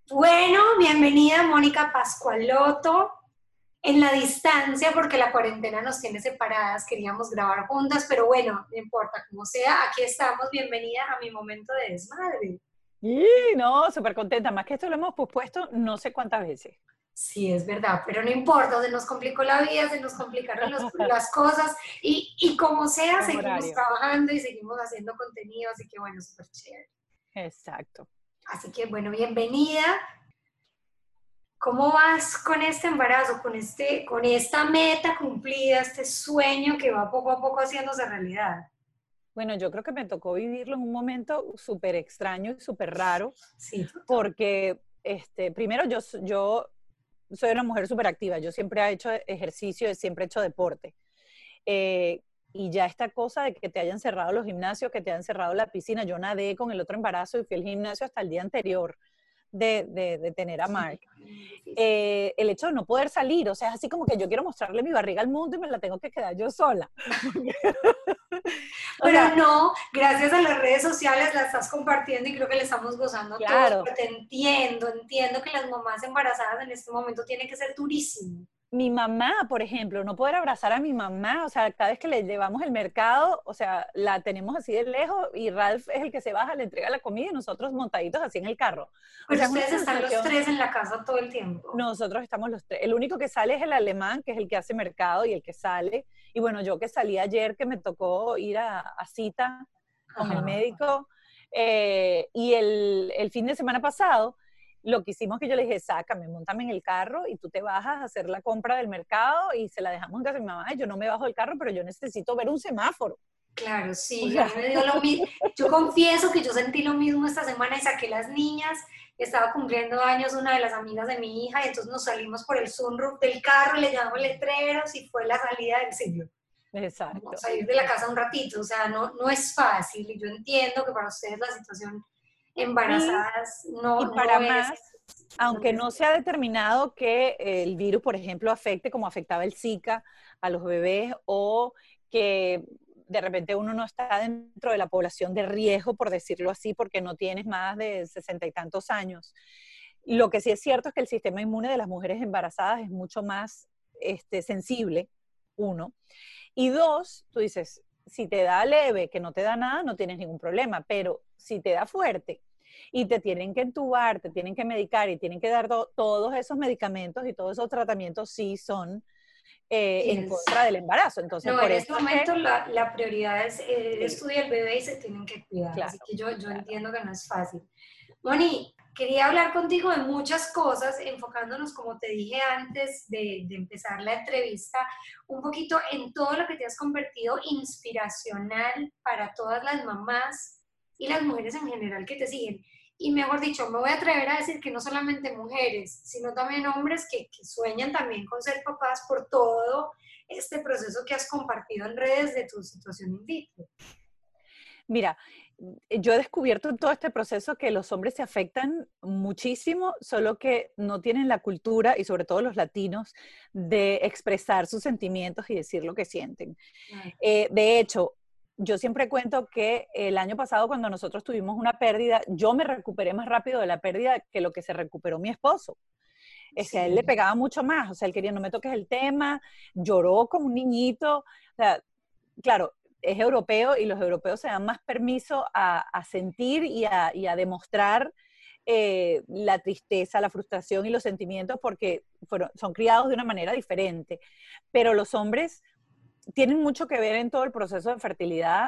Bueno, bienvenida Mónica Pascualoto. En la distancia, porque la cuarentena nos tiene separadas, queríamos grabar juntas, pero bueno, no importa, como sea, aquí estamos. Bienvenida a mi momento de desmadre. Y no, súper contenta. Más que esto lo hemos pospuesto no sé cuántas veces. Sí, es verdad, pero no importa, se nos complicó la vida, se nos complicaron las cosas y como sea, Los seguimos horarios. trabajando y seguimos haciendo contenido, así que bueno, súper chévere. Exacto. Así que bueno, bienvenida. ¿Cómo vas con este embarazo, con esta meta cumplida, este sueño que va poco a poco haciéndose realidad? Bueno, yo creo que me tocó vivirlo en un momento súper extraño y súper raro, Sí, total. porque primero yo soy una mujer súper activa. Yo siempre he hecho ejercicio, siempre he hecho deporte. Eh, y ya esta cosa de que te hayan cerrado los gimnasios, que te hayan cerrado la piscina, yo nadé con el otro embarazo y fui al gimnasio hasta el día anterior de tener a Sí, Mark. es difícil. El hecho de no poder salir, o sea, es así como que yo quiero mostrarle mi barriga al mundo y me la tengo que quedar yo sola. O sea, Pero no, gracias a las redes sociales la estás compartiendo y creo que le estamos gozando todos, claro, pero te entiendo que las mamás embarazadas en este momento tiene que ser durísimo. mi mamá, por ejemplo, no poder abrazar a mi mamá, o sea, cada vez que le llevamos el mercado, o sea, la tenemos así de lejos y Ralph es el que se baja, le entrega la comida y nosotros montaditos así en el carro. O Pero sea, es una ustedes están los sensación. tres en la casa todo el tiempo. Nosotros estamos los tres. El único que sale es el alemán, que es el que hace mercado y el que sale. Y bueno, yo que salí ayer, que me tocó ir a cita con el Ajá. médico. Y el fin de semana pasado, lo que hicimos que yo le dije, sácame, montame en el carro y tú te bajas a hacer la compra del mercado y se la dejamos en casa de mi mamá. Y yo no me bajo del carro, pero yo necesito ver un semáforo. Claro, O sí, a sea, mí me dio lo mismo. Yo confieso que yo sentí lo mismo esta semana y saqué las niñas. Estaba cumpliendo años una de las amigas de mi hija y entonces nos salimos por el sunroof del carro, le llevamos letreros y fue la salida del siglo. Como exacto. salir de la casa un ratito, o sea, no es fácil y yo entiendo que para ustedes la situación Y embarazadas Y no para es, más, no aunque es. no se ha determinado que el virus, por ejemplo, afecte como afectaba el Zika a los bebés o que de repente uno no está dentro de la población de riesgo, por decirlo así, porque no tienes más de 60 y tantos años. Lo que sí es cierto es que el sistema inmune de las mujeres embarazadas es mucho más sensible, uno. Y dos, tú dices, si te da leve, que no te da nada, no tienes ningún problema, pero si te da fuerte y te tienen que entubar, te tienen que medicar y tienen que dar todos esos medicamentos y todos esos tratamientos, sí son Sí, en contra del embarazo. Entonces, no, por en eso este es que, momento la prioridad es el sí, estudio del bebé y se tienen que cuidar, así claro, que yo claro. entiendo que no es fácil. Moni, quería hablar contigo de muchas cosas, enfocándonos, como te dije antes de empezar la entrevista, un poquito en todo lo que te has convertido inspiracional para todas las mamás y las mujeres en general que te siguen. Y mejor dicho, me voy a atrever a decir que no solamente mujeres, sino también hombres que sueñan también con ser papás por todo este proceso que has compartido en redes de tu situación in vitro. Mira, yo he descubierto en todo este proceso que los hombres se afectan muchísimo, solo que no tienen la cultura, y sobre todo los latinos, de expresar sus sentimientos y decir lo que sienten. Claro. De hecho, yo siempre cuento que el año pasado, cuando nosotros tuvimos una pérdida, yo me recuperé más rápido de la pérdida que lo que se recuperó mi esposo. Es que a él le Sí, pegaba mucho más, o sea, él quería, no me toques el tema, lloró como un niñito, o sea, claro, es europeo y los europeos se dan más permiso a sentir y a demostrar la tristeza, la frustración y los sentimientos porque son criados de una manera diferente. Pero los hombres tienen mucho que ver en todo el proceso de fertilidad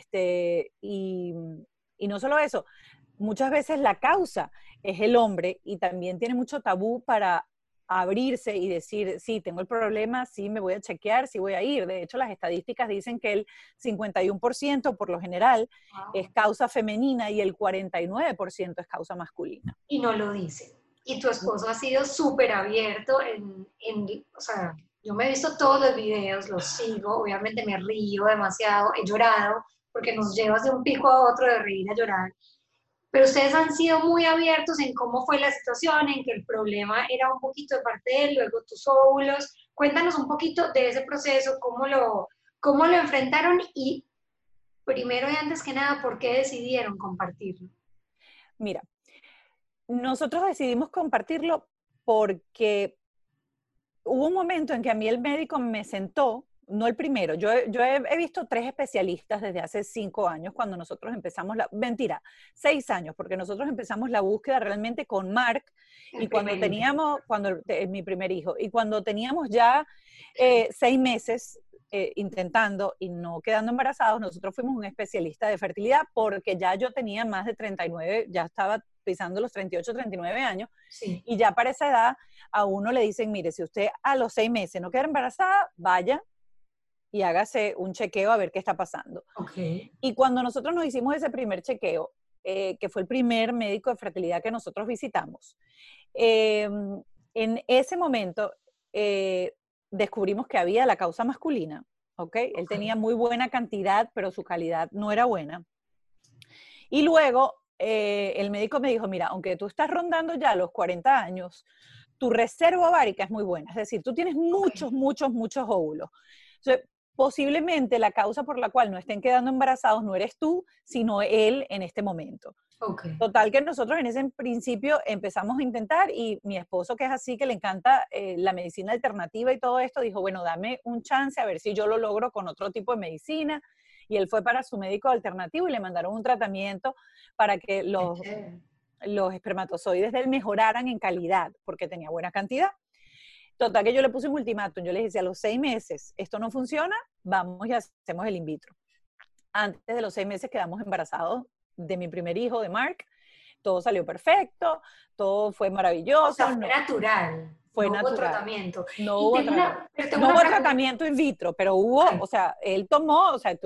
y no solo eso, muchas veces la causa es el hombre y también tiene mucho tabú para abrirse y decir, sí, tengo el problema, sí, me voy a chequear, sí voy a ir. De hecho, las estadísticas dicen que el 51% por lo general es wow. causa femenina y el 49% es causa masculina. Y no lo dicen. Y tu esposo ha sido súper abierto o sea, yo me he visto todos los videos, los sigo, obviamente me río demasiado, he llorado, porque nos llevas de un pico a otro, de reír a llorar. Pero ustedes han sido muy abiertos en cómo fue la situación, en que el problema era un poquito de parte de él, luego tus óvulos. Cuéntanos un poquito de ese proceso, cómo lo enfrentaron y primero y antes que nada, ¿por qué decidieron compartirlo? Mira, nosotros decidimos compartirlo porque hubo un momento en que a mí el médico me sentó, no el primero, he visto 3 especialistas desde hace 5 años cuando nosotros empezamos mentira, 6 años, porque nosotros empezamos la búsqueda realmente con Mark y cuando teníamos, mi primer hijo, y cuando teníamos ya 6 meses intentando y no quedando embarazados, nosotros fuimos un especialista de fertilidad porque ya yo tenía más de 39, ya estaba pisando los 38, 39 años, Sí. y ya para esa edad a uno le dicen, mire, si usted a los 6 meses no queda embarazada, vaya y hágase un chequeo a ver qué está pasando. Okay. Y cuando nosotros nos hicimos ese primer chequeo, que fue el primer médico de fertilidad que nosotros visitamos, en ese momento descubrimos que había la causa masculina, ¿ok? Él tenía muy buena cantidad, pero su calidad no era buena. Y luego el médico me dijo, mira, aunque tú estás rondando ya los 40 años, tu reserva ovárica es muy buena, es decir, tú tienes muchos óvulos. Entonces, posiblemente la causa por la cual no estén quedando embarazados no eres tú, sino él en este momento. Okay. Total que nosotros en ese principio empezamos a intentar y mi esposo, que es así, que le encanta la medicina alternativa y todo esto, dijo, bueno, dame un chance a ver si yo lo logro con otro tipo de medicina. Y él fue para su médico alternativo y le mandaron un tratamiento para que los espermatozoides de él mejoraran en calidad, porque tenía buena cantidad. Total que yo le puse un ultimátum, yo le dije, si a los 6 meses esto no funciona, vamos y hacemos el in vitro. Antes de los 6 meses quedamos embarazados de mi primer hijo, de Mark. Todo salió perfecto, todo fue maravilloso. O sea, fue natural. Fue no natural. Hubo tratamiento. No hubo tratamiento in vitro, pero hubo, o sea, él tomó, o sea,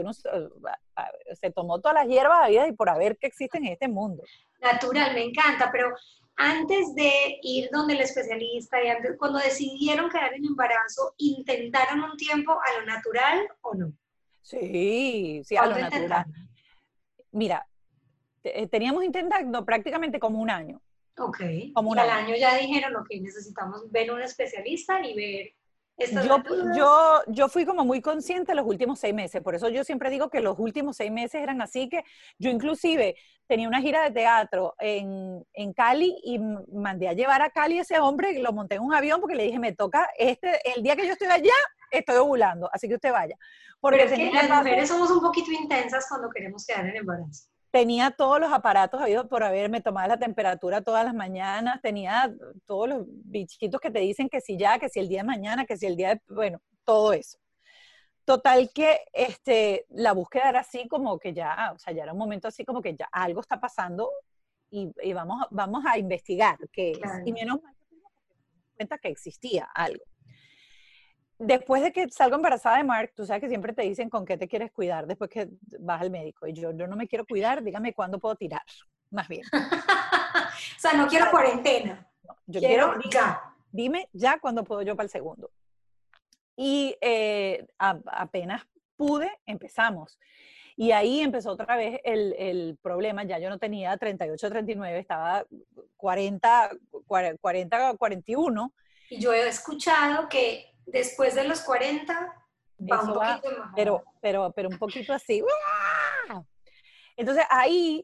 se tomó todas las hierbas habidas y por haber que existen en este mundo. Natural, me encanta, pero antes de ir donde el especialista y antes, cuando decidieron quedar en embarazo, ¿intentaron un tiempo a lo natural o no? Sí, a lo natural. Mira, teníamos intentando prácticamente como un año. Ok, como y al año ya dijeron, ok, necesitamos ver un especialista y ver estas yo fui como muy consciente los últimos 6 meses, por eso yo siempre digo que los últimos 6 meses eran así, que yo inclusive tenía una gira de teatro en Cali y mandé a llevar a Cali a ese hombre, lo monté en un avión porque le dije, me toca, el día que yo estoy allá, estoy ovulando, así que usted vaya. Porque pero es que las mujeres somos un poquito intensas cuando queremos quedar en embarazo. Tenía todos los aparatos habidos por haber, me tomaba la temperatura todas las mañanas, tenía todos los bichitos que te dicen que si ya, que si el día de mañana, que si el día de, bueno, todo eso. Total que la búsqueda era así como que ya, o sea, ya era un momento así como que ya algo está pasando y vamos a investigar qué es. Claro. Y menos mal que me di cuenta que existía algo. Después de que salgo embarazada de Mark, tú sabes que siempre te dicen con qué te quieres cuidar después que vas al médico. Y yo no me quiero cuidar, dígame cuándo puedo tirar, más bien. O sea, no quiero cuarentena. No, yo quiero ya. Dime ya cuándo puedo yo para el segundo. Y apenas pude, empezamos. Y ahí empezó otra vez el problema. Ya yo no tenía 38, 39, estaba 40, 41. Y yo he escuchado que después de los 40 va un poquito mejor. Pero un poquito así. Entonces ahí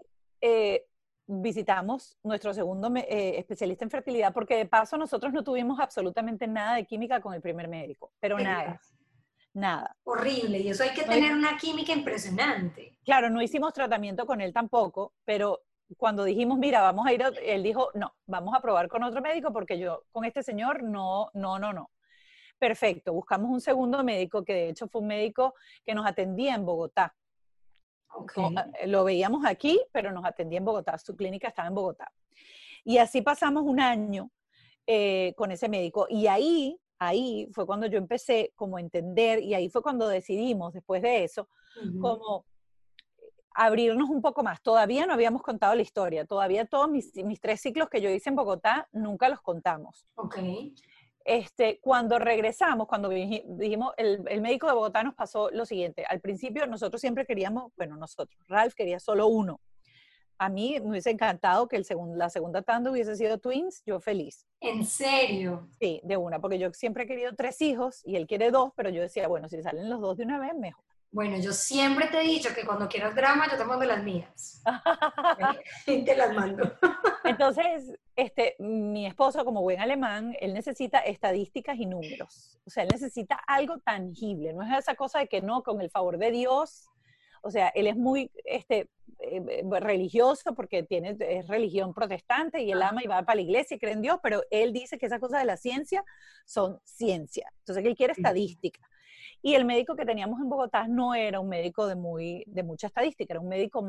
visitamos nuestro segundo especialista en fertilidad, porque de paso nosotros no tuvimos absolutamente nada de química con el primer médico, pero nada. Horrible, y eso hay que tener una química impresionante. Claro, no hicimos tratamiento con él tampoco, pero cuando dijimos, mira, vamos a ir, él dijo, no, vamos a probar con otro médico porque yo con este señor no. Perfecto, buscamos un segundo médico que de hecho fue un médico que nos atendía en Bogotá. Okay. Lo veíamos aquí, pero nos atendía en Bogotá, su clínica estaba en Bogotá. Y así pasamos un año con ese médico y ahí fue cuando yo empecé como a entender y ahí fue cuando decidimos después de eso, como abrirnos un poco más. Todavía no habíamos contado la historia, todavía todos mis 3 ciclos que yo hice en Bogotá nunca los contamos. Okay. Cuando regresamos, cuando dijimos, el médico de Bogotá nos pasó lo siguiente. Al principio nosotros siempre queríamos, Ralph quería solo uno. A mí me hubiese encantado que la segunda tanda hubiese sido twins, yo feliz. ¿En serio? Sí, de una, porque yo siempre he querido 3 hijos y él quiere 2, pero yo decía, bueno, si salen los 2 de una vez, mejor. Bueno, yo siempre te he dicho que cuando quieras drama, yo te mando las mías. Y te las mando. Entonces, mi esposo, como buen alemán, él necesita estadísticas y números. O sea, él necesita algo tangible. No es esa cosa de que no, con el favor de Dios. O sea, él es muy religioso porque es religión protestante y él ama y va para la iglesia y cree en Dios, pero él dice que esas cosas de la ciencia son ciencia. Entonces, él quiere estadística. Y el médico que teníamos en Bogotá no era un médico de mucha estadística, era un médico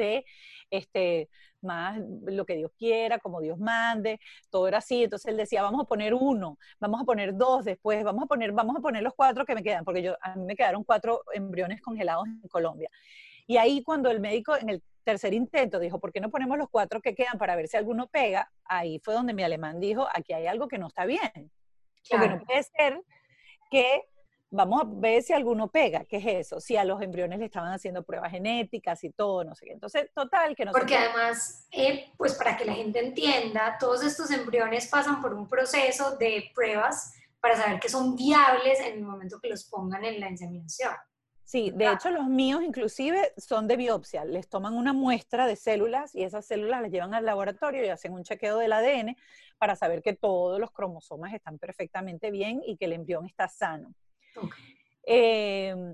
más lo que Dios quiera, como Dios mande, todo era así. Entonces él decía, vamos a poner 1, vamos a poner 2 después, vamos a poner los 4 que me quedan, porque a mí me quedaron 4 embriones congelados en Colombia. Y ahí cuando el médico en el tercer intento dijo, ¿por qué no ponemos los 4 que quedan para ver si alguno pega? Ahí fue donde mi alemán dijo, aquí hay algo que no está bien. Porque no puede ser que vamos a ver si alguno pega. ¿Qué es eso? Si a los embriones le estaban haciendo pruebas genéticas y todo, no sé qué. Entonces, total, que nosotros... Porque además, pues para que la gente entienda, todos estos embriones pasan por un proceso de pruebas para saber que son viables en el momento que los pongan en la inseminación. Sí, de hecho los míos inclusive son de biopsia. Les toman una muestra de células y esas células las llevan al laboratorio y hacen un chequeo del ADN para saber que todos los cromosomas están perfectamente bien y que el embrión está sano. Okay.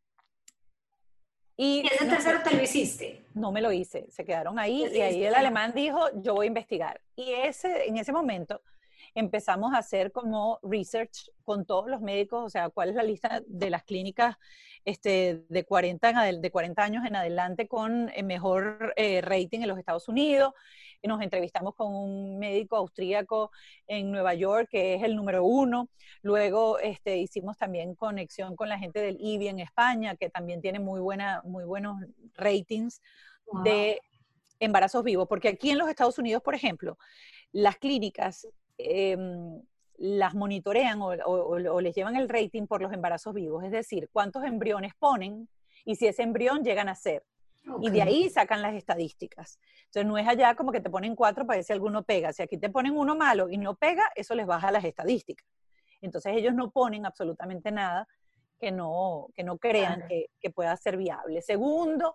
¿Y ese tercero te lo hiciste? No me lo hice, se quedaron ahí y ahí el alemán dijo, yo voy a investigar. Y en ese momento empezamos a hacer como research con todos los médicos, o sea, cuál es la lista de las clínicas de 40 años en adelante con mejor rating en los Estados Unidos. Y nos entrevistamos con un médico austríaco en Nueva York, que es el número 1. Luego hicimos también conexión con la gente del IBI en España, que también tiene muy buenos ratings de embarazos vivos. Porque aquí en los Estados Unidos, por ejemplo, las clínicas las monitorean o les llevan el rating por los embarazos vivos, es decir, cuántos embriones ponen y si ese embrión llegan a ser. Okay. Y de ahí sacan las estadísticas. Entonces no es allá como que te ponen 4 para ver si alguno pega. Si aquí te ponen uno malo y no pega, eso les baja las estadísticas. Entonces ellos no ponen absolutamente nada que no crean que pueda ser viable. Segundo,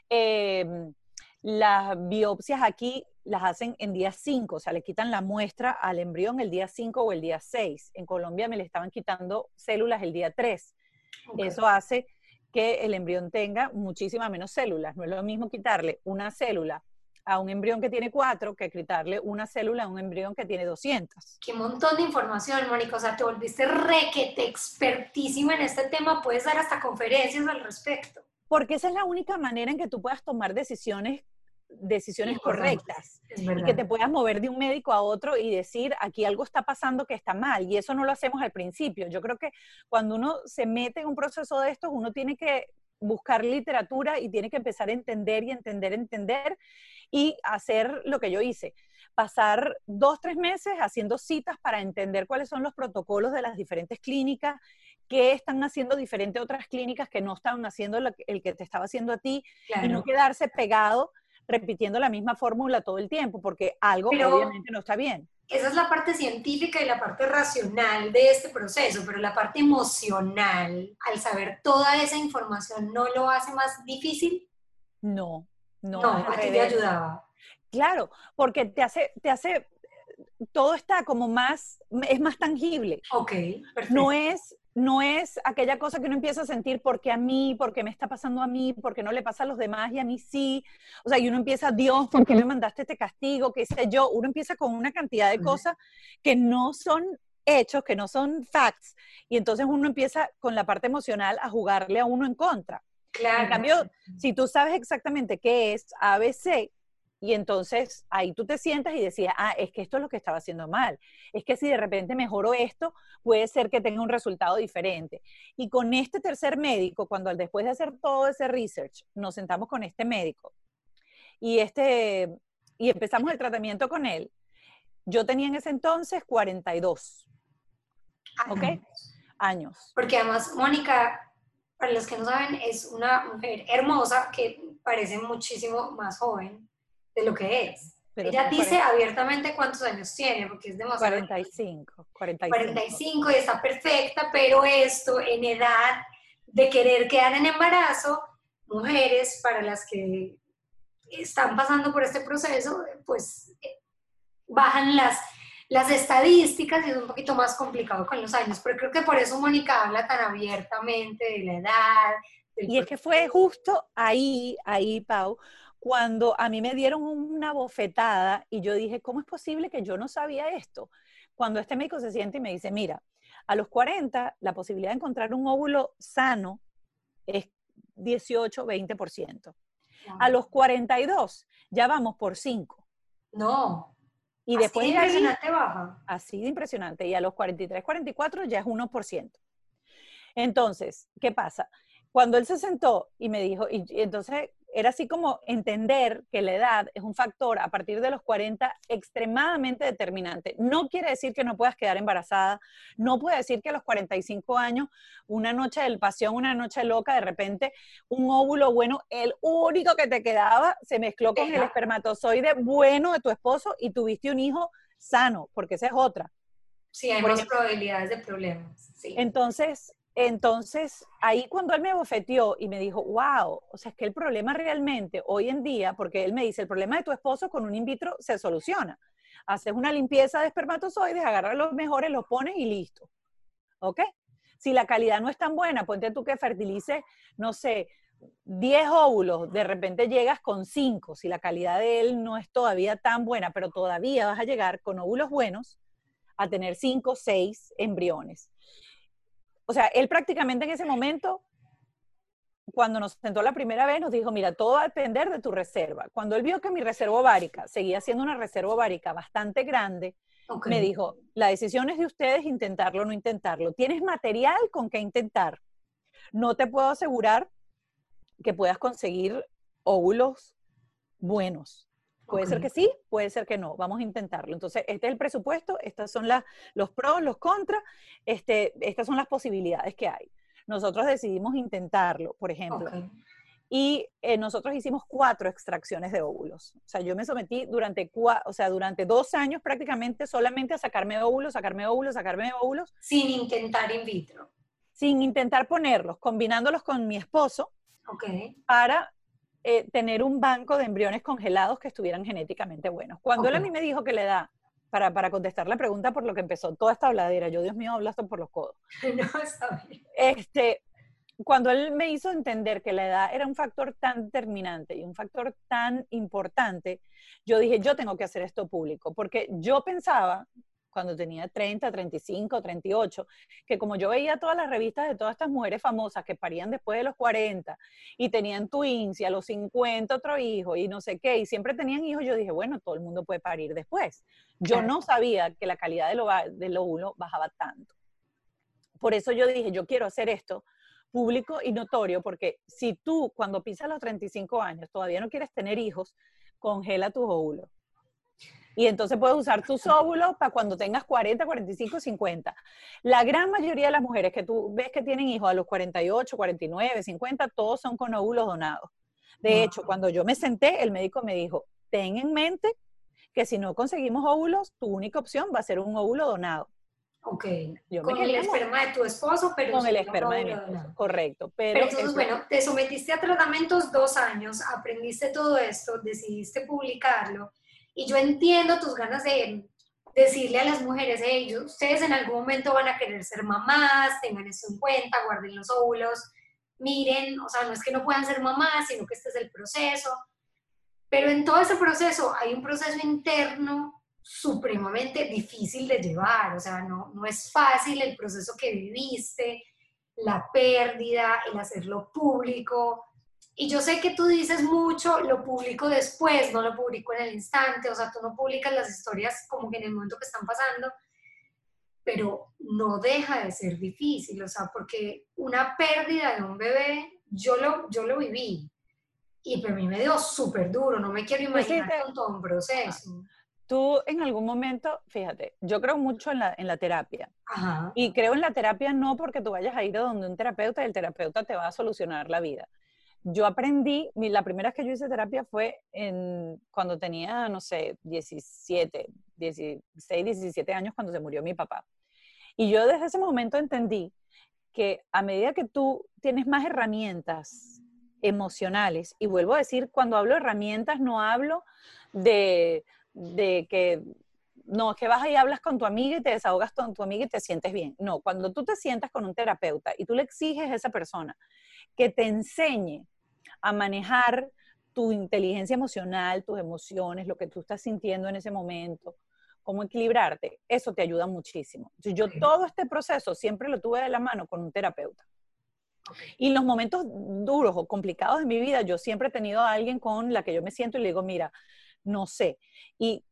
las biopsias aquí las hacen en día 5, o sea, le quitan la muestra al embrión el día 5 o el día 6. En Colombia me le estaban quitando células el día 3. Okay. Eso hace que el embrión tenga muchísimas menos células. No es lo mismo quitarle una célula a un embrión que tiene 4 que quitarle una célula a un embrión que tiene 200. Qué montón de información, Mónica. O sea, te volviste requete expertísima en este tema. Puedes dar hasta conferencias al respecto. Porque esa es la única manera en que tú puedas tomar decisiones correctas y que te puedas mover de un médico a otro y decir, aquí algo está pasando que está mal, y eso no lo hacemos al principio. Yo creo que cuando uno se mete en un proceso de estos, uno tiene que buscar literatura y tiene que empezar a entender y hacer lo que yo hice, pasar 2-3 meses haciendo citas para entender cuáles son los protocolos de las diferentes clínicas, qué están haciendo diferente a otras clínicas que no estaban haciendo el que te estaba haciendo a ti, claro. Y no quedarse pegado repitiendo la misma fórmula todo el tiempo, porque algo obviamente no está bien. Esa es la parte científica y la parte racional de este proceso, pero la parte emocional, al saber toda esa información, ¿no lo hace más difícil? No, a ti te ayudaba. Claro, porque te hace, todo está como es más tangible. Ok, perfecto. No es aquella cosa que uno empieza a sentir porque me está pasando a mí, porque no le pasa a los demás y a mí sí. O sea, y uno empieza, Dios, ¿por qué me mandaste este castigo? ¿Qué sé yo? Uno empieza con una cantidad de cosas que no son hechos, que no son facts. Y entonces uno empieza con la parte emocional a jugarle a uno en contra. Claro. En cambio, si tú sabes exactamente qué es ABC, y entonces ahí tú te sientas y decías, es que esto es lo que estaba haciendo mal. Es que si de repente mejoro esto, puede ser que tenga un resultado diferente. Y con este tercer médico, cuando después de hacer todo ese research, nos sentamos con este médico y empezamos el tratamiento con él, yo tenía en ese entonces 42. ¿Ok? Años. Porque además, Mónica, para los que no saben, es una mujer hermosa que parece muchísimo más joven de lo que es. Pero ella dice abiertamente cuántos años tiene, porque es demasiado... 45 y está perfecta, pero esto en edad de querer quedar en embarazo, mujeres para las que están pasando por este proceso, pues bajan las estadísticas y es un poquito más complicado con los años, pero creo que por eso Mónica habla tan abiertamente de la edad, del Y es que fue justo ahí, Pau, cuando a mí me dieron una bofetada y yo dije, ¿cómo es posible que yo no sabía esto? Cuando este médico se siente y me dice, mira, a los 40 la posibilidad de encontrar un óvulo sano es 18-20%. A los 42 ya vamos por 5. No, Y así de después de ahí, impresionante baja. así de impresionante. Y a los 43, 44 ya es 1%. Entonces, ¿qué pasa? Cuando él se sentó y me dijo, y entonces era así como entender que la edad es un factor a partir de los 40 extremadamente determinante. No quiere decir que no puedas quedar embarazada, no puede decir que a los 45 años, una noche de pasión, una noche loca, de repente un óvulo bueno, el único que te quedaba, se mezcló con el espermatozoide bueno de tu esposo y tuviste un hijo sano, porque esa es otra. Sí, hay Por más ejemplo, probabilidades de problemas. Sí. entonces, ahí cuando él me bofeteó y me dijo, wow, o sea, es que el problema realmente hoy en día, porque él me dice, el problema de tu esposo con un in vitro se soluciona. Haces una limpieza de espermatozoides, agarras los mejores, los pones y listo. ¿Ok? Si la calidad no es tan buena, ponte tú que fertilices, no sé, 10 óvulos, de repente llegas con 5. Si la calidad de él no es todavía tan buena, pero todavía vas a llegar con óvulos buenos a tener 5, 6 embriones. O sea, él prácticamente en ese momento, cuando nos sentó la primera vez, nos dijo, mira, todo va a depender de tu reserva. Cuando él vio que mi reserva ovárica seguía siendo una reserva ovárica bastante grande, Ok, me dijo, la decisión es de ustedes intentarlo o no intentarlo. Tienes material con que intentar. No te puedo asegurar que puedas conseguir óvulos buenos. Puede ok, ser que sí, puede ser que no. Vamos a intentarlo. Entonces, este es el presupuesto, estos son los pros, los contras, estas son las posibilidades que hay. Nosotros decidimos intentarlo, por ok. ejemplo, y nosotros hicimos 4 extracciones de óvulos. O sea, yo me sometí durante 2 años prácticamente solamente a sacarme óvulos, sacarme óvulos, sacarme óvulos, Sin intentar in vitro. sin intentar ponerlos, combinándolos con mi esposo Ok, para tener un banco de embriones congelados que estuvieran genéticamente buenos. Cuando él a mí ok. me dijo que le da, para contestar la pregunta por lo que empezó toda esta habladera, yo, Dios mío, hablo hasta por los codos. No, está bien. Este, cuando él me hizo entender que la edad era un factor tan determinante y un factor tan importante, yo dije, yo tengo que hacer esto público, porque yo pensaba, cuando tenía 30, 35, 38, que como yo veía todas las revistas de todas estas mujeres famosas que parían después de los 40 y tenían twins y a los 50 otro hijo y no sé qué, y siempre tenían hijos, yo dije, bueno, todo el mundo puede parir después. Yo Claro. no sabía que la calidad del óvulo bajaba tanto. Por eso yo dije, yo quiero hacer esto público y notorio, porque si tú cuando pisas los 35 años todavía no quieres tener hijos, congela tus óvulos. Y entonces puedes usar tus óvulos para cuando tengas 40, 45, 50. La gran mayoría de las mujeres que tú ves que tienen hijos a los 48, 49, 50, todos son con óvulos donados. De hecho, Wow. cuando yo me senté, el médico me dijo, ten en mente que si no conseguimos óvulos, tu única opción va a ser un óvulo donado. Ok. Yo me Con el quedé como esperma de tu esposo, pero con el sería un esperma de mi óvulo esposo, donado. correcto. Pero Pero entonces, bueno, te sometiste a tratamientos 2 años, aprendiste todo esto, decidiste publicarlo, y yo entiendo tus ganas de decirle a las mujeres, hey, ustedes en algún momento van a querer ser mamás, tengan esto en cuenta, guarden los óvulos, miren, o sea, no es que no puedan ser mamás, sino que este es el proceso, pero en todo ese proceso hay un proceso interno supremamente difícil de llevar, o sea, no es fácil el proceso que viviste, la pérdida, el hacerlo público. Y yo sé que tú dices mucho, lo publico después, no lo publico en el instante, o sea, tú no publicas las historias como que en el momento que están pasando, pero no deja de ser difícil, o sea, porque una pérdida de un bebé, yo lo viví, y para mí me dio súper duro, no me quiero tú imaginar hiciste, con todo un ajá, proceso. tú en algún momento, fíjate, yo creo mucho en la terapia. Ajá, Y creo en la terapia no porque tú vayas a ir a donde un terapeuta y el terapeuta te va a solucionar la vida. Yo aprendí, la primera vez que yo hice terapia fue cuando tenía, no sé, 17, 16, 17 años cuando se murió mi papá. Y yo desde ese momento entendí que a medida que tú tienes más herramientas emocionales, y vuelvo a decir, cuando hablo de herramientas, no hablo de que, no, es que vas y hablas con tu amiga y te desahogas con tu amiga y te sientes bien. No, cuando tú te sientas con un terapeuta y tú le exiges a esa persona que te enseñe a manejar tu inteligencia emocional, tus emociones, lo que tú estás sintiendo en ese momento, cómo equilibrarte, eso te ayuda muchísimo. Yo todo este proceso siempre lo tuve de la mano con un terapeuta. Y en los momentos duros o complicados de mi vida, yo siempre he tenido a alguien con la que yo me siento y le digo, mira, no sé. Y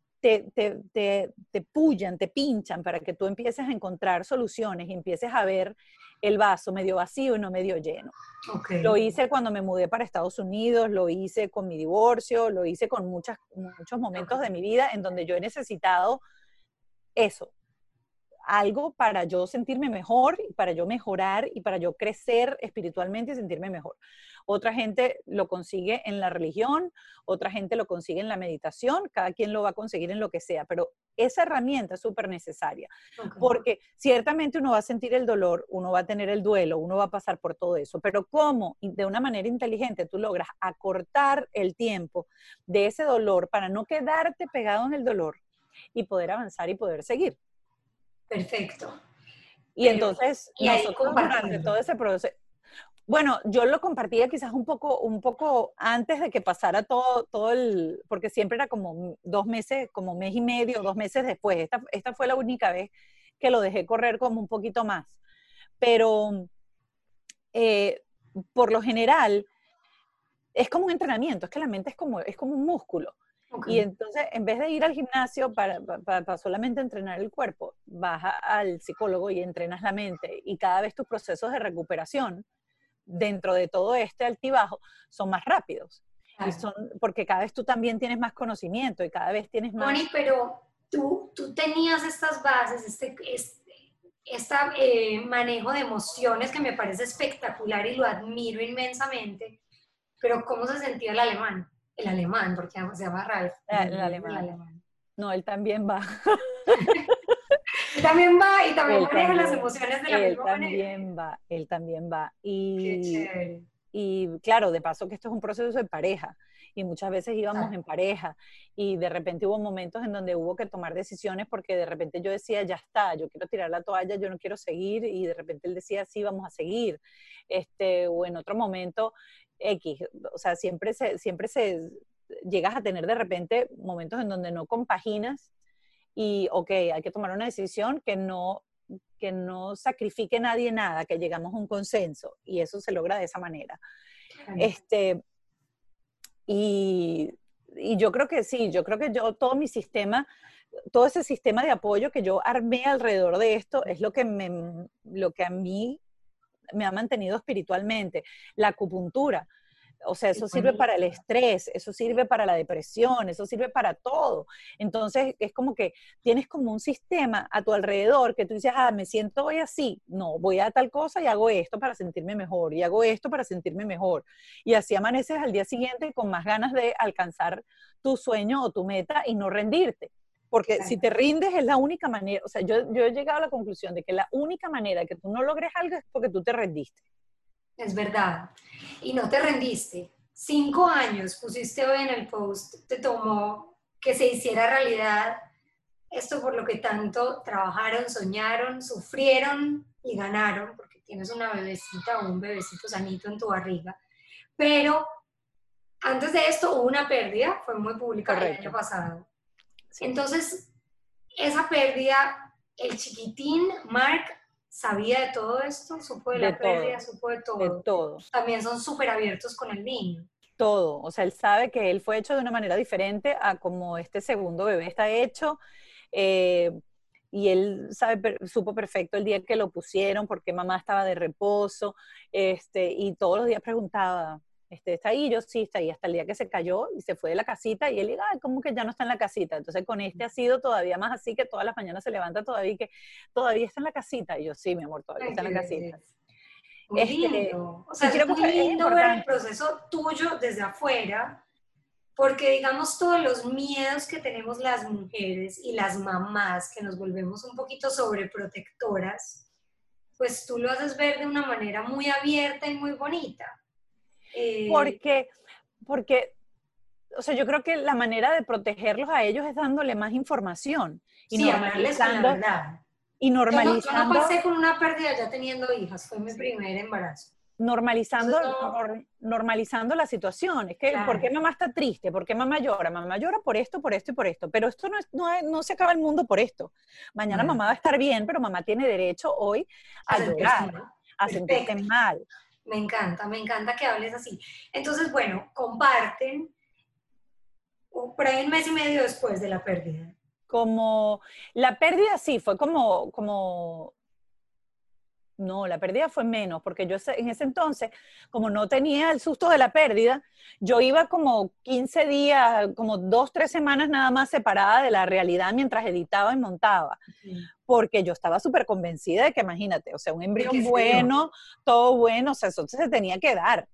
te pullan, te pinchan para que tú empieces a encontrar soluciones y empieces a ver el vaso medio vacío y no medio lleno. Lo hice cuando me mudé para Estados Unidos, lo hice con mi divorcio, lo hice con muchos momentos de mi vida en donde yo he necesitado eso, algo para yo sentirme mejor, para yo mejorar y para yo crecer espiritualmente y sentirme mejor. Otra gente lo consigue en la religión, otra gente lo consigue en la meditación, cada quien lo va a conseguir en lo que sea, pero esa herramienta es súper necesaria, porque ciertamente uno va a sentir el dolor, uno va a tener el duelo, uno va a pasar por todo eso, pero cómo de una manera inteligente tú logras acortar el tiempo de ese dolor para no quedarte pegado en el dolor y poder avanzar y poder seguir. Perfecto. Y entonces y nosotros durante todo ese proceso, bueno, yo lo compartía quizás un poco antes de que pasara todo el, porque siempre era como 2 meses, como mes y medio, 2 meses después. Esta fue la única vez que lo dejé correr como un poquito más. Pero por lo general es como un entrenamiento, es que la mente es como un músculo. Y entonces, en vez de ir al gimnasio para solamente entrenar el cuerpo, vas al psicólogo y entrenas la mente. Y cada vez tus procesos de recuperación dentro de todo este altibajo son más rápidos. Y porque cada vez tú también tienes más conocimiento y cada vez tienes más... Moni, pero tú tenías estas bases, manejo de emociones que me parece espectacular y lo admiro inmensamente, pero ¿cómo se sentía el alemán? El alemán, porque se llama Ralph. El alemán. No, él también va. Él también va y también maneja las emociones de la misma manera. Él también va. Qué chévere. Y claro, de paso que esto es un proceso de pareja y muchas veces íbamos en pareja y de repente hubo momentos en donde hubo que tomar decisiones porque de repente yo decía, ya está, yo quiero tirar la toalla, yo no quiero seguir y de repente él decía, sí, vamos a seguir. O en otro momento, X, o sea, siempre se llegas a tener de repente momentos en donde no compaginas y, ok, hay que tomar una decisión que no sacrifique nadie nada, que llegamos a un consenso y eso se logra de esa manera. Y yo creo que sí, yo creo que todo mi sistema, todo ese sistema de apoyo que yo armé alrededor de esto es lo que a mí me ha mantenido espiritualmente. La acupuntura, o sea, eso sirve para el estrés, eso sirve para la depresión, eso sirve para todo. Entonces, es como que tienes como un sistema a tu alrededor que tú dices, me siento hoy así. No, voy a tal cosa y hago esto para sentirme mejor, y hago esto para sentirme mejor. Y así amaneces al día siguiente con más ganas de alcanzar tu sueño o tu meta y no rendirte. Porque si te rindes es la única manera, o sea, yo he llegado a la conclusión de que la única manera que tú no logres algo es porque tú te rendiste. Es verdad. Y no te rendiste. 5 años pusiste hoy en el post, te tomó que se hiciera realidad esto por lo que tanto trabajaron, soñaron, sufrieron y ganaron, porque tienes una bebecita o un bebecito sanito en tu barriga. Pero antes de esto hubo una pérdida, fue muy pública el año pasado. Sí. Entonces, esa pérdida, el chiquitín Mark ¿sabía de todo esto? ¿Supo de la pérdida? ¿Supo de todo? De todo. También son súper abiertos con el niño. Todo. O sea, él sabe que él fue hecho de una manera diferente a como este segundo bebé está hecho. Y él supo perfecto el día que lo pusieron porque mamá estaba de reposo. Y todos los días preguntaba, ¿está ahí? Yo sí, está ahí. Hasta el día que se cayó y se fue de la casita y él diga, ¿cómo que ya no está en la casita? Entonces con ha sido todavía más así que todas las mañanas se levanta todavía y que todavía está en la casita. Y yo, sí, mi amor, todavía está en la casita. Muy lindo. O sea, es muy lindo ver el proceso tuyo desde afuera, porque digamos todos los miedos que tenemos las mujeres y las mamás, que nos volvemos un poquito sobreprotectoras, pues tú lo haces ver de una manera muy abierta y muy bonita. Porque, porque, o sea, yo creo que la manera de protegerlos a ellos es dándole más información y Sí, hablarles con la normalizando, verdad. y Yo no normalizando pasé con una pérdida ya teniendo hijas, fue mi primer embarazo. normalizando, Entonces, no, normalizando la situación. Es que, ¿por qué claro, mamá está triste? ¿Por qué mamá llora? Mamá llora por esto, por esto y por esto. Pero esto no se acaba el mundo por esto. Mañana bueno, mamá va a estar bien, pero mamá tiene derecho hoy a a sentirse llorar, mal. a sentirse Perfecto, mal. me encanta que hables así. Entonces, bueno, comparten por ahí un mes y medio después de la pérdida. Como la pérdida sí, fue no, la pérdida fue menos, porque yo en ese entonces, como no tenía el susto de la pérdida, yo iba como 15 días, como 2, 3 semanas nada más separada de la realidad mientras editaba y montaba, Okay. porque yo estaba súper convencida de que, imagínate, o sea, un De que embrión se dio. bueno, todo bueno, o sea, eso se tenía que dar.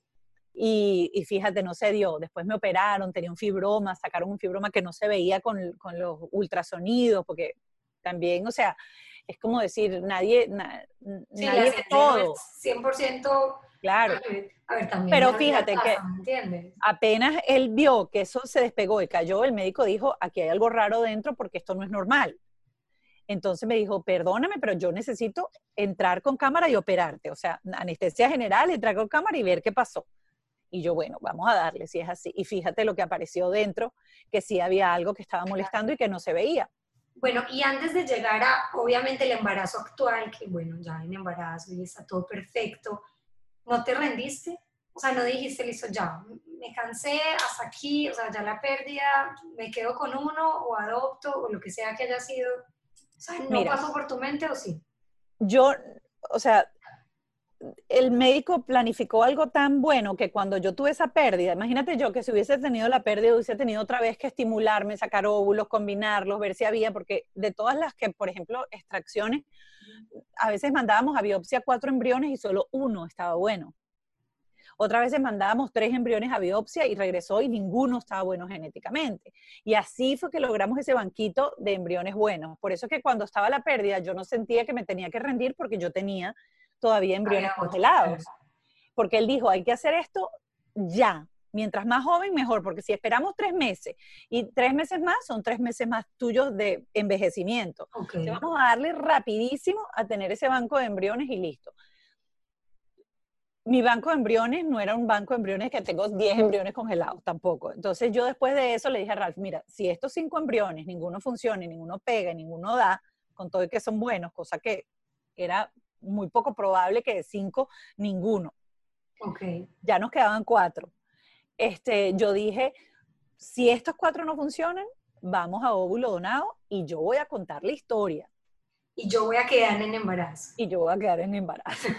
Y fíjate, no se dio. Después me operaron, tenía un fibroma, sacaron un fibroma que no se veía con los ultrasonidos, porque también, o sea, es como decir, Sí, la nadie ve ciencia no es todo, 100% claro. accurate. A ver, también Pero la vida fíjate que pasa, ¿me entiendes? apenas él vio que eso se despegó y cayó, el médico dijo, aquí hay algo raro dentro porque esto no es normal. Entonces me dijo, perdóname, pero yo necesito entrar con cámara y operarte. O sea, anestesia general, entrar con cámara y ver qué pasó. Y yo, bueno, vamos a darle si es así. Y fíjate lo que apareció dentro, que sí había algo que estaba molestando y que no se veía. Bueno, y antes de llegar a, obviamente, el embarazo actual, que bueno, ya en embarazo y está todo perfecto, ¿no te rendiste? O sea, no dijiste, listo, ya, me cansé, hasta aquí, o sea, ya la pérdida, me quedo con uno o adopto o lo que sea que haya sido. O sea, ¿no Mira, pasó por tu mente o sí? yo, o sea, el médico planificó algo tan bueno que cuando yo tuve esa pérdida, imagínate yo que si hubiese tenido la pérdida, hubiese tenido otra vez que estimularme, sacar óvulos, combinarlos, ver si había, porque de todas las que, por ejemplo, extracciones, a veces mandábamos a biopsia 4 embriones y solo uno estaba bueno. Otra vez mandábamos 3 embriones a biopsia y regresó y ninguno estaba bueno genéticamente. Y así fue que logramos ese banquito de embriones buenos. Por eso es que cuando estaba la pérdida yo no sentía que me tenía que rendir porque yo tenía todavía Había embriones otro, claro. congelados. Porque él dijo, hay que hacer esto ya. Mientras más joven, mejor, porque si esperamos 3 meses y 3 meses más, son 3 meses más tuyos de envejecimiento. Ok, Entonces vamos a darle rapidísimo a tener ese banco de embriones y listo. Mi banco de embriones no era un banco de embriones que tengo 10 embriones congelados, tampoco. Entonces yo después de eso le dije a Ralph, mira, si estos 5 embriones, ninguno funciona, ninguno pega, ninguno da, con todo y que son buenos, cosa que era muy poco probable que de 5, ninguno. ok. Ya nos quedaban 4. Yo dije, si estos 4 no funcionan, vamos a óvulo donado y yo voy a contar la historia. Y yo voy a quedar en embarazo. Y yo voy a quedar en embarazo.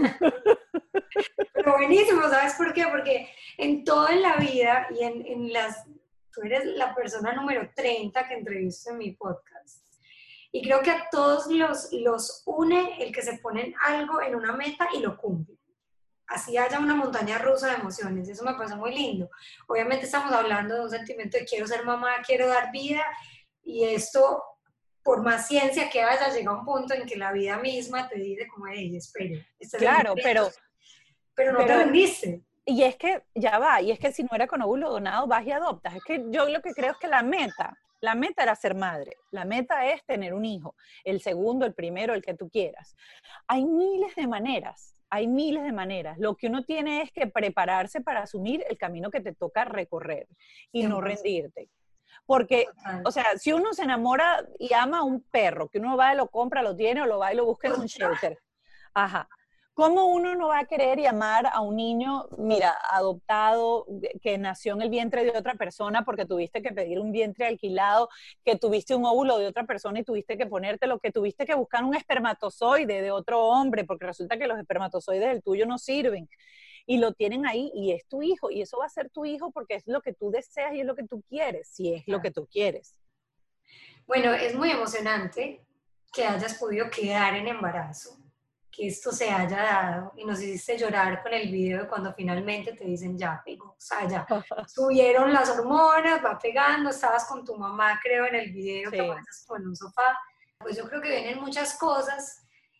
Pero buenísimo, ¿sabes por qué? Porque en toda la vida y en las... Tú eres la persona número 30 que entrevisto en mi podcast. Y creo que a todos los une el que se ponen algo en una meta y lo cumplen. Así haya una montaña rusa de emociones. Eso me pasó muy lindo. Obviamente estamos hablando de un sentimiento de quiero ser mamá, quiero dar vida. Y esto, por más ciencia que haya, llega a un punto en que la vida misma te dice como, hey, espere, este es el Claro, momento. Pero no te pero rendiste. y es que, ya va, y es que si no era con óvulo donado, vas y adoptas. Es que yo lo que creo es que la meta era ser madre, la meta es tener un hijo, el segundo, el primero, el que tú quieras. Hay miles de maneras, hay miles de maneras. Lo que uno tiene es que prepararse para asumir el camino que te toca recorrer y no 100%. rendirte. Porque, Total. o sea, si uno se enamora y ama a un perro, que uno va y lo compra, lo tiene o lo va y lo busca en un shelter, ajá. ¿Cómo uno no va a querer y amar a un niño, mira, adoptado, que nació en el vientre de otra persona porque tuviste que pedir un vientre alquilado, que tuviste un óvulo de otra persona y tuviste que ponértelo, que tuviste que buscar un espermatozoide de otro hombre porque resulta que los espermatozoides del tuyo no sirven y lo tienen ahí y es tu hijo y eso va a ser tu hijo porque es lo que tú deseas y es lo que tú quieres, si es lo que tú quieres. Bueno, es muy emocionante que hayas podido quedar en embarazo, que esto se haya dado y nos hiciste llorar con el video de cuando finalmente te dicen ya pegó, o sea, ya subieron las hormonas, va pegando, estabas con tu mamá, creo, en el video que Sí. apareces como en un sofá. Pues yo creo que vienen muchas cosas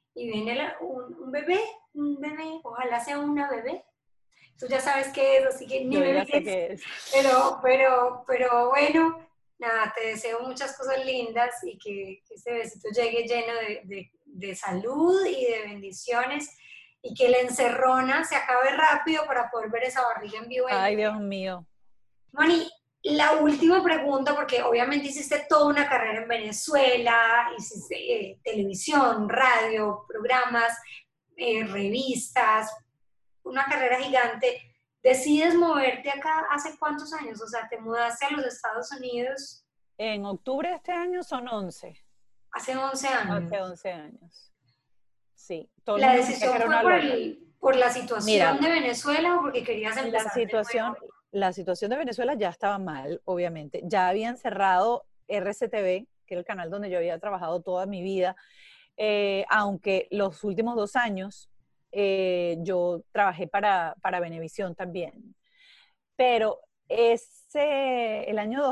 y viene un bebé, ojalá sea una bebé. Tú ya sabes qué es, así que ni Yo me ya sé mires. qué es. Pero bueno, nada, te deseo muchas cosas lindas y que ese besito llegue lleno de salud y de bendiciones y que la encerrona se acabe rápido para poder ver esa barriga en vivo. Ay, Dios mío. Moni, la última pregunta, porque obviamente hiciste toda una carrera en Venezuela, hiciste televisión, radio, programas, revistas, una carrera gigante. ¿Decides moverte acá hace cuántos años? O sea, te mudaste a los Estados Unidos En octubre de este año son 11. hace 11 Hace años. 11 años. Sí, todo el ¿La mundo me decía que decisión era fue una loca. por la situación Mira, de Venezuela o porque querías la empezar de situación, nuevo? la situación de Venezuela ya estaba mal, obviamente. Ya habían cerrado RCTV, que era el canal donde yo había trabajado toda mi vida, aunque los últimos 2 años yo trabajé para Venevisión también. Pero el año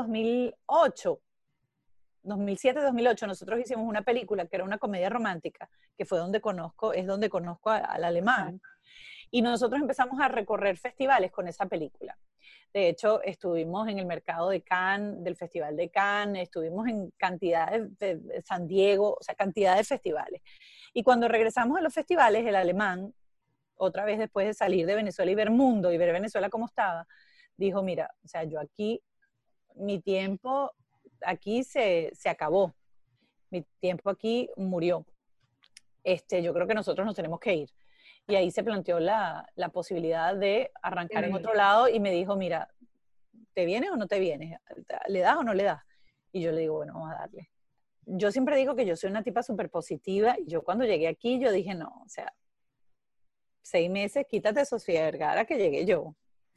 2007-2008, nosotros hicimos una película que era una comedia romántica, que fue es donde conozco al alemán. Y nosotros empezamos a recorrer festivales con esa película. De hecho, estuvimos en el mercado de Cannes, del Festival de Cannes, estuvimos en cantidades de San Diego, o sea, cantidad de festivales. Y cuando regresamos a los festivales, el alemán, otra vez después de salir de Venezuela y ver mundo y ver Venezuela como estaba, dijo, mira, o sea, yo aquí, mi tiempo aquí se acabó, mi tiempo aquí murió. Yo creo que nosotros nos tenemos que ir. Y ahí se planteó la posibilidad de arrancar en otro lado y me dijo, mira, ¿te vienes o no te vienes? ¿Le das o no le das? Y yo le digo, bueno, vamos a darle. Yo siempre digo que yo soy una tipa súper positiva y yo cuando llegué aquí yo dije, no, o sea, 6 meses, quítate Sofía Vergara que llegué yo.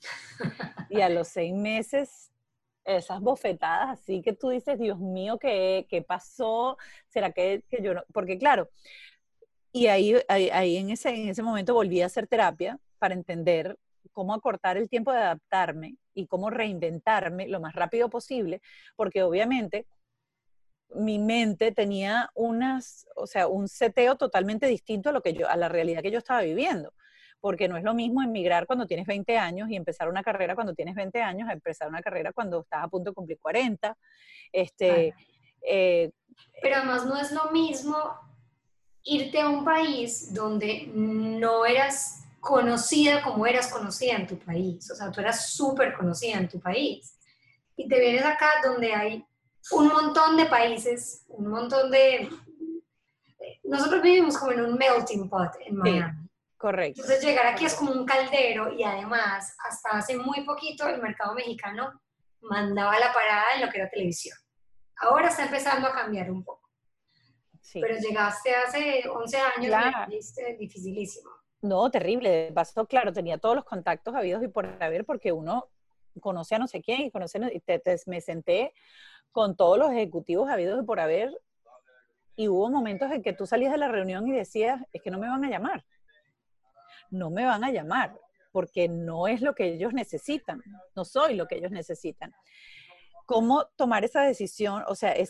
Y a los 6 meses, esas bofetadas así que tú dices, Dios mío, ¿qué pasó? ¿Será que yo no? Porque claro, y ahí en ese momento volví a hacer terapia para entender cómo acortar el tiempo de adaptarme y cómo reinventarme lo más rápido posible, porque obviamente mi mente tenía o sea, un seteo totalmente distinto a la realidad que yo estaba viviendo. Porque no es lo mismo emigrar cuando tienes 20 años y empezar una carrera cuando tienes 20 años a empezar una carrera cuando estás a punto de cumplir 40. Claro. Este, eh, Pero además no es lo mismo irte a un país donde no eras conocida como eras conocida en tu país. O sea, tú eras súper conocida en tu país. Y te vienes acá donde hay un montón de países, un montón de... Nosotros vivimos como en un melting pot en sí, Miami. correcto. Entonces llegar aquí es como un caldero y además hasta hace muy poquito el mercado mexicano mandaba la parada en lo que era televisión. Ahora está empezando a cambiar un poco. Sí. Pero llegaste hace 11 años, me Claro. dijiste, dificilísimo. No, terrible. De paso, claro, tenía todos los contactos habidos y por haber, porque uno conoce a no sé quién y me senté con todos los ejecutivos habidos y por haber, y hubo momentos en que tú salías de la reunión y decías, es que no me van a llamar, no me van a llamar, porque no es lo que ellos necesitan, no soy lo que ellos necesitan. ¿Cómo tomar esa decisión? O sea,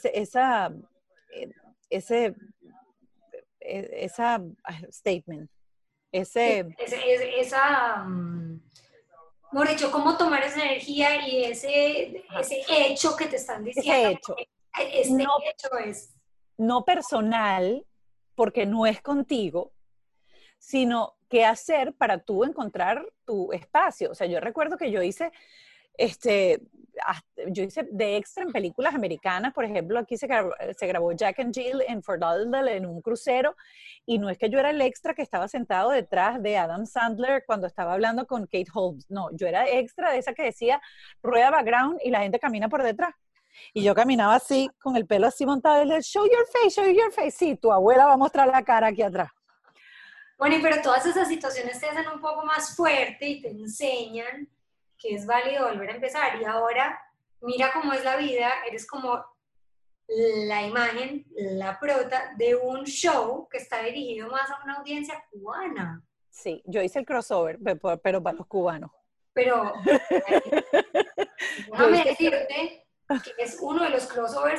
ese, esa statement, Sí, ese, esa, mejor dicho, cómo tomar esa energía y ajá, ese hecho que te están diciendo, ese hecho. porque este No hecho es, no personal, porque no es contigo, sino qué hacer para tú encontrar tu espacio. O sea, yo recuerdo que este, yo hice de extra en películas americanas, por ejemplo, aquí se grabó Jack and Jill en Fort Lauderdale en un crucero, y no es que yo era el extra que estaba sentado detrás de Adam Sandler cuando estaba hablando con Kate Holmes, no, yo era extra de esa que decía rueda background y la gente camina por detrás. Y yo caminaba así, con el pelo así montado, y le decía, show your face. Sí, tu abuela va a mostrar la cara aquí atrás. bueno, pero todas esas situaciones te hacen un poco más fuerte y te enseñan que es válido volver a empezar. Y ahora, mira cómo es la vida, eres como la imagen, la prota de un show que está dirigido más a una audiencia cubana. Sí, yo hice el crossover, pero para los cubanos. Pero Yo déjame hice, decirte que es uno de los crossovers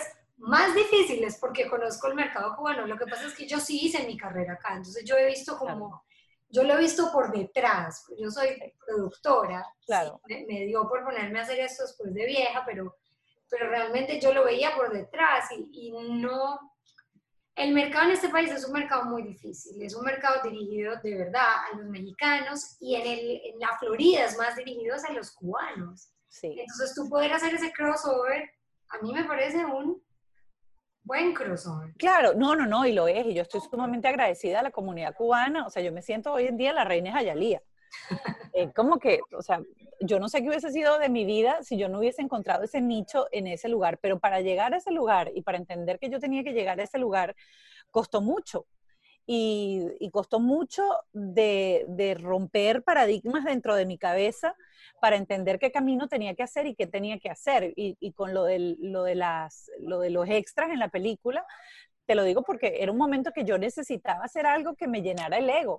más difíciles porque conozco el mercado cubano. Lo que pasa es que yo sí hice mi carrera acá, entonces yo he visto como, yo lo he visto por detrás. Yo soy productora, sí, Claro. me dio por ponerme a hacer esto después de vieja, pero realmente yo lo veía por detrás y no, el mercado en este país es un mercado muy difícil, es un mercado dirigido de verdad a los mexicanos y en la Florida es más dirigido a los cubanos. Sí. Entonces tú poder hacer ese crossover, a mí me parece un buen crossover. Claro, no, y lo es, y yo estoy sumamente agradecida a la comunidad cubana, o sea, yo me siento hoy en día la reina Jayalía. Como que, o sea, yo no sé qué hubiese sido de mi vida si yo no hubiese encontrado ese nicho en ese lugar, pero para llegar a ese lugar y para entender que yo tenía que llegar a ese lugar, costó mucho. Y costó mucho de romper paradigmas dentro de mi cabeza para entender qué camino tenía que hacer y qué tenía que hacer. Y con lo de los extras en la película, te lo digo porque era un momento que yo necesitaba hacer algo que me llenara el ego,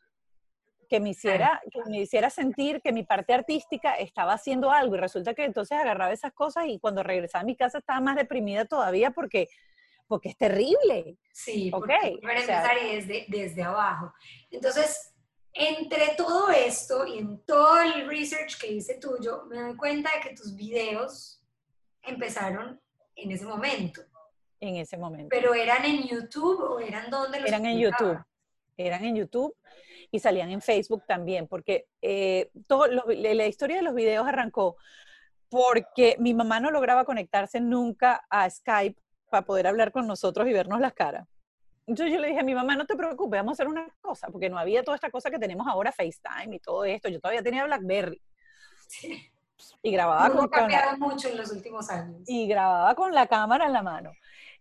que me hiciera sentir que mi parte artística estaba haciendo algo. Y resulta que entonces agarraba esas cosas y cuando regresaba a mi casa estaba más deprimida todavía porque es terrible. Sí, ¿Ok? porque O para sea, empezar desde abajo. Entonces, entre todo esto y en todo el research que hice tuyo, me doy cuenta de que tus videos empezaron en ese momento. en ese momento. ¿Pero eran en YouTube o eran donde los Eran en YouTube, publicaba? eran en YouTube y salían en Facebook también, porque la historia de los videos arrancó porque mi mamá no lograba conectarse nunca a Skype para poder hablar con nosotros y vernos las caras. Entonces yo le dije a mi mamá, no te preocupes, vamos a hacer una cosa, porque no había toda esta cosa que tenemos ahora, FaceTime y todo esto. Yo todavía tenía BlackBerry Sí. y El grababa mundo ha cambiado mucho en los últimos años. y grababa con la cámara en la mano.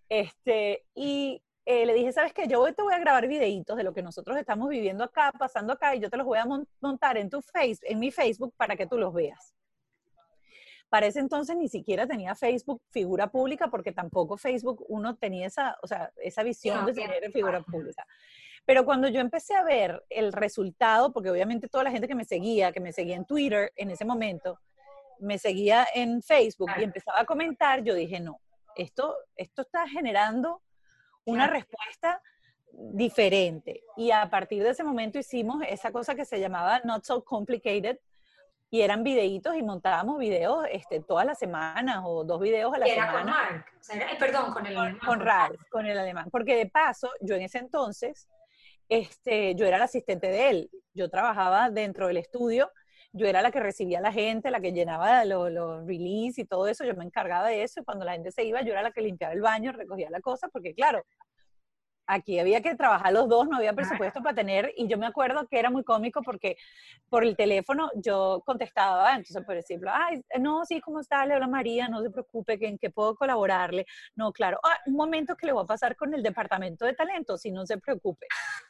Le dije, ¿sabes qué? Yo hoy te voy a grabar videitos de lo que nosotros estamos viviendo acá, pasando acá, y yo te los voy a montar en mi Facebook para que tú los veas. Para ese entonces ni siquiera tenía Facebook figura pública, porque tampoco Facebook uno tenía esa visión de tener figura pública. Pero cuando yo empecé a ver el resultado, porque obviamente toda la gente que me seguía en Twitter en ese momento, me seguía en Facebook y empezaba a comentar, yo dije, no, esto está generando una respuesta diferente. Y a partir de ese momento hicimos esa cosa que se llamaba Not So Complicated, y eran videitos y montábamos videos todas las semanas o 2 videos a la Y era semana. con Mark, o sea, perdón, con el alemán. Con Ralph, con el alemán. Porque de paso, yo en ese entonces, yo era la asistente de él. Yo trabajaba dentro del estudio, yo era la que recibía a la gente, la que llenaba los release y todo eso, yo me encargaba de eso, y cuando la gente se iba, yo era la que limpiaba el baño, recogía la cosa, porque claro, aquí había que trabajar los dos, no había presupuesto para tener, y yo me acuerdo que era muy cómico porque por el teléfono yo contestaba, entonces por ejemplo, ay, no, sí, ¿cómo está? Le habla María, no se preocupe, ¿en qué puedo colaborarle? No, claro, un momento que le voy a pasar con el departamento de talento, si no se preocupe.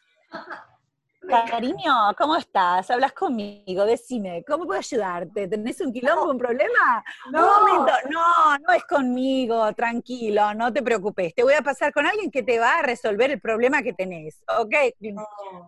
Cariño, ¿cómo estás? Hablas conmigo, decime, ¿cómo puedo ayudarte? ¿Tenés un quilombo, un problema? No. Un momento, no es conmigo, tranquilo, no te preocupes. Te voy a pasar con alguien que te va a resolver el problema que tenés, ¿ok? No.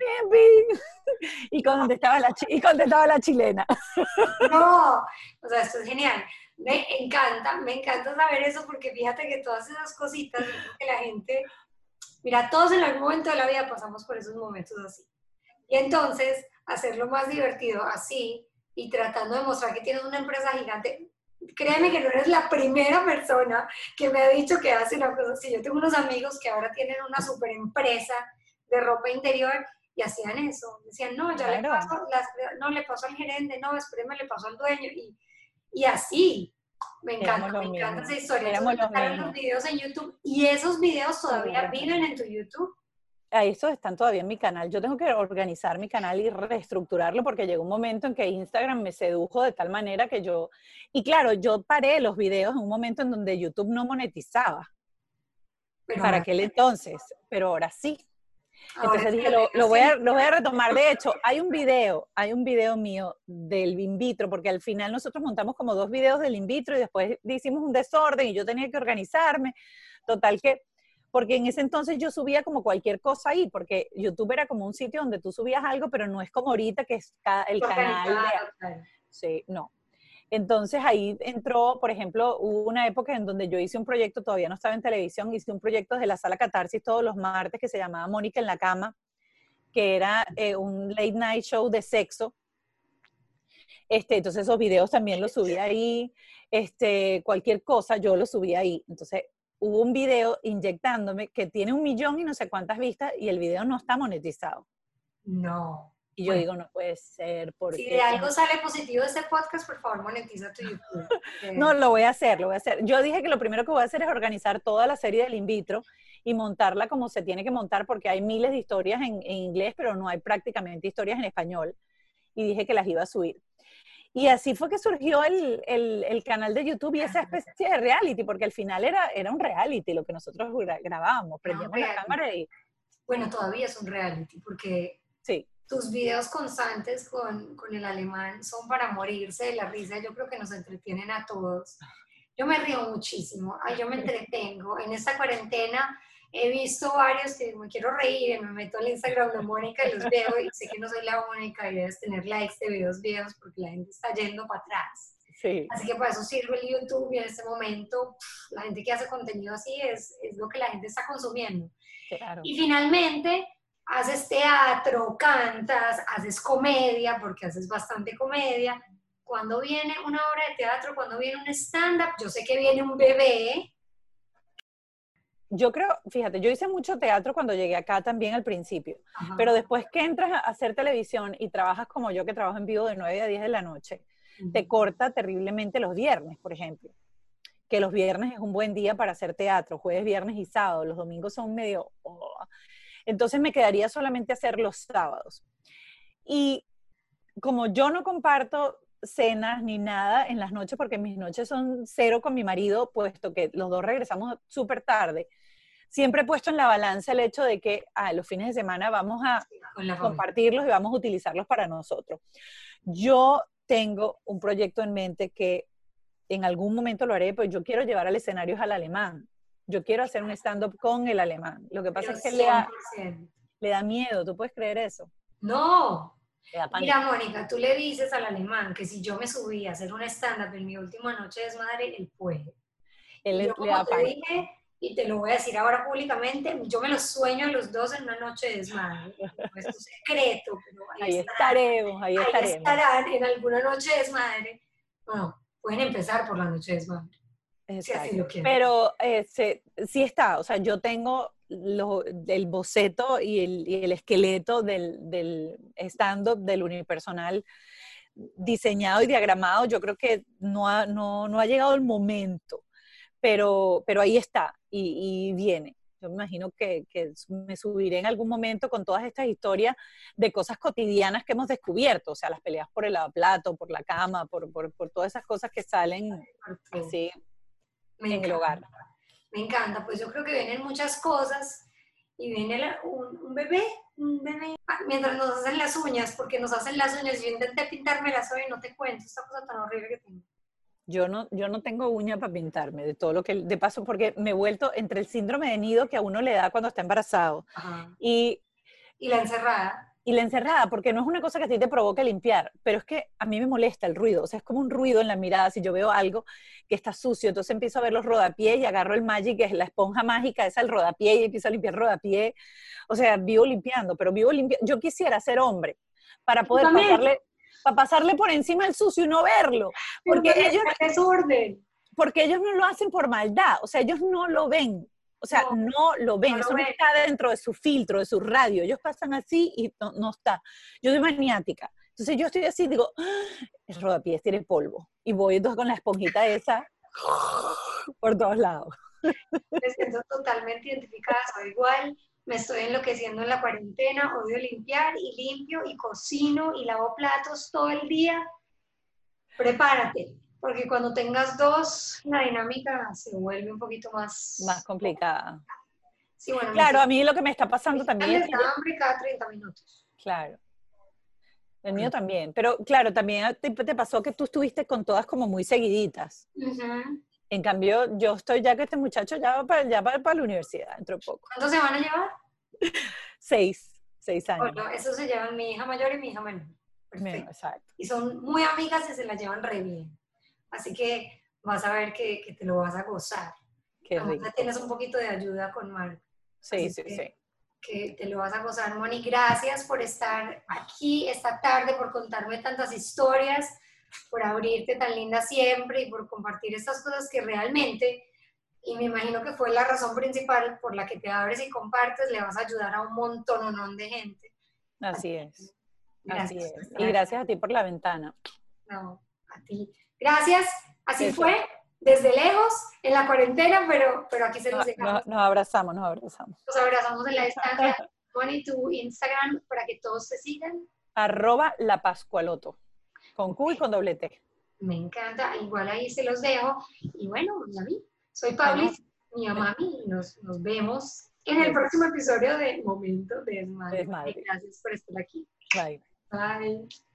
Y contestaba la chilena. No, o sea, esto es genial. Me encanta saber eso porque fíjate que todas esas cositas, yo creo que la gente, mira, todos en algún momento de la vida pasamos por esos momentos así. Y entonces, hacerlo más divertido así y tratando de mostrar que tienes una empresa gigante, créeme que no eres la primera persona que me ha dicho que hace una cosa así. Yo tengo unos amigos que ahora tienen una super empresa de ropa interior y hacían eso. Decían, no, ya le paso, no le paso al gerente, no, espéreme, le paso al dueño. Y así, me encanta esa historia. Entonces empezaron los videos en YouTube y esos videos todavía viven en tu YouTube. Esos están todavía en mi canal. Yo tengo que organizar mi canal y reestructurarlo porque llegó un momento en que Instagram me sedujo de tal manera que y claro, yo paré los videos en un momento en donde YouTube no monetizaba. Para aquel entonces, pero ahora sí. Entonces dije, lo voy a retomar. De hecho, hay un video mío del in vitro, porque al final nosotros montamos como 2 videos del in vitro y después hicimos un desorden y yo tenía que organizarme. Total que, porque en ese entonces yo subía como cualquier cosa ahí, porque YouTube era como un sitio donde tú subías algo, pero no es como ahorita que es el canal. Sí, no. Entonces ahí entró, por ejemplo, hubo una época en donde yo hice un proyecto, todavía no estaba en televisión, hice un proyecto de la Sala Catarsis todos los martes que se llamaba Mónica en la Cama, que era un late night show de sexo. Entonces esos videos también los subí ahí, cualquier cosa yo lo subí ahí. Entonces hubo un video inyectándome que tiene 1 millón y no sé cuántas vistas y el video no está monetizado. No. Y yo digo, no puede ser, Si porque... de algo sale positivo de este podcast, por favor, monetiza tu YouTube. No, lo voy a hacer, lo voy a hacer. Yo dije que lo primero que voy a hacer es organizar toda la serie del in vitro y montarla como se tiene que montar, porque hay miles de historias en inglés, pero no hay prácticamente historias en español. Y dije que las iba a subir. Y así fue que surgió el canal de YouTube y esa especie de reality, porque al final era un reality lo que nosotros grabábamos, prendíamos la cámara y... Bueno, todavía es un reality, porque sí. Tus videos constantes con el alemán son para morirse de la risa. Yo creo que nos entretienen a todos. Yo me río muchísimo, yo me entretengo. En esta cuarentena he visto varios que me quiero reír, me meto al Instagram de Mónica y los veo y sé que no soy la Mónica y debes tener likes de videos viejos porque la gente está yendo para atrás. Sí. Así que para eso sirve el YouTube y en este momento la gente que hace contenido así es lo que la gente está consumiendo. Claro. Y finalmente haces teatro, cantas, haces comedia, porque haces bastante comedia. Cuando viene una obra de teatro, cuando viene un stand-up, yo sé que viene un bebé. Yo creo, fíjate, yo hice mucho teatro cuando llegué acá también al principio, ajá, pero después que entras a hacer televisión y trabajas como yo, que trabajo en vivo de 9 a 10 de la noche, te corta terriblemente los viernes, por ejemplo, que los viernes es un buen día para hacer teatro, jueves, viernes y sábado, los domingos son medio... Entonces me quedaría solamente hacer los sábados. Y como yo no comparto cenas ni nada en las noches, porque mis noches son cero con mi marido, puesto que los dos regresamos súper tarde, siempre he puesto en la balanza el hecho de que los fines de semana vamos a compartirlos y vamos a utilizarlos para nosotros. Yo tengo un proyecto en mente que en algún momento lo haré, pues yo quiero llevar al escenario al alemán. Yo quiero hacer un stand-up con el alemán. Lo que pasa es que le da miedo. ¿Tú puedes creer eso? No. Mira, Mónica, tú le dices al alemán que si yo me subí a hacer un stand-up en mi última noche de desmadre, él puede. Él y yo, como te dije, y te lo voy a decir ahora públicamente, yo me los sueño los dos en una noche de desmadre. No es tu secreto, pero ahí estaremos. Ahí estarán en alguna noche de desmadre. Bueno, pueden empezar por la noche de desmadre. Si así lo quieren. Pero sí está, o sea, yo tengo el boceto y el esqueleto del stand-up, del unipersonal diseñado y diagramado. Yo creo que no ha llegado el momento, pero ahí está y viene. Yo me imagino que me subiré en algún momento con todas estas historias de cosas cotidianas que hemos descubierto, o sea, las peleas por el lavaplato, por la cama, por todas esas cosas que salen así en el hogar. Me encanta, pues yo creo que vienen muchas cosas y viene un bebé. Mientras nos hacen las uñas, porque nos hacen las uñas, yo intenté pintármelas hoy y no te cuento esta cosa tan horrible que tengo. Yo no tengo uña para pintarme, de todo lo que, de paso, porque me he vuelto entre el síndrome de nido que a uno le da cuando está embarazado. Ajá. Y la encerrada. Y la encerrada, porque no es una cosa que a ti te provoque limpiar, pero es que a mí me molesta el ruido, o sea, es como un ruido en la mirada, si yo veo algo que está sucio, entonces empiezo a ver los rodapiés y agarro el Magic, que es la esponja mágica, esa es el rodapié, y empiezo a limpiar el rodapié, o sea, vivo limpiando, pero yo quisiera ser hombre, para poder pasarle por encima el sucio y no verlo, porque ellos no lo hacen por maldad, o sea, ellos no lo ven. O sea, no lo ven, eso no está dentro de su filtro, de su radio. Ellos pasan así y no está. Yo soy maniática. Entonces yo estoy así, digo, el rodapiés tiene polvo. Y voy entonces con la esponjita esa por todos lados. Me siento totalmente identificada, soy igual. Me estoy enloqueciendo en la cuarentena, odio limpiar y limpio y cocino y lavo platos todo el día. Prepárate. Porque cuando tengas dos, la dinámica se vuelve un poquito más complicada. Sí, bueno, claro, a mí lo que me está pasando también es que hambre cada 30 minutos. Claro. El mío también. Pero claro, también te pasó que tú estuviste con todas como muy seguiditas. En cambio, yo estoy ya que este muchacho ya va para la universidad dentro de poco. ¿Cuántos se van a llevar? 6 años. Bueno, eso se llevan mi hija mayor y mi hija menor. Perfecto. Exacto. Y son muy amigas y se las llevan re bien. Así que vas a ver que te lo vas a gozar. Qué Además, rico. tienes un poquito de ayuda con Marco. Sí, sí, sí. Que te lo vas a gozar, Moni. Gracias por estar aquí esta tarde, por contarme tantas historias, por abrirte tan linda siempre y por compartir estas cosas que realmente, y me imagino que fue la razón principal por la que te abres y compartes, le vas a ayudar a un montón de gente. Así es. Así Gracias por es. estar Y aquí. gracias a ti por la ventana. No, a ti. Gracias. Así Eso. fue, desde lejos, en la cuarentena, pero aquí se los dejamos. Nos abrazamos, nos abrazamos. Nos abrazamos en la distancia. Moni, tu Instagram para que todos te sigan. @la Pascualoto. Con Q y con doble T. Me encanta. Igual ahí se los dejo. Y bueno, ya vi. Soy Bueno, Pablis, mi mamá, y nos vemos en el próximo episodio de Momento de Desmadre. Desmadre. Gracias por estar aquí. Bye. Bye.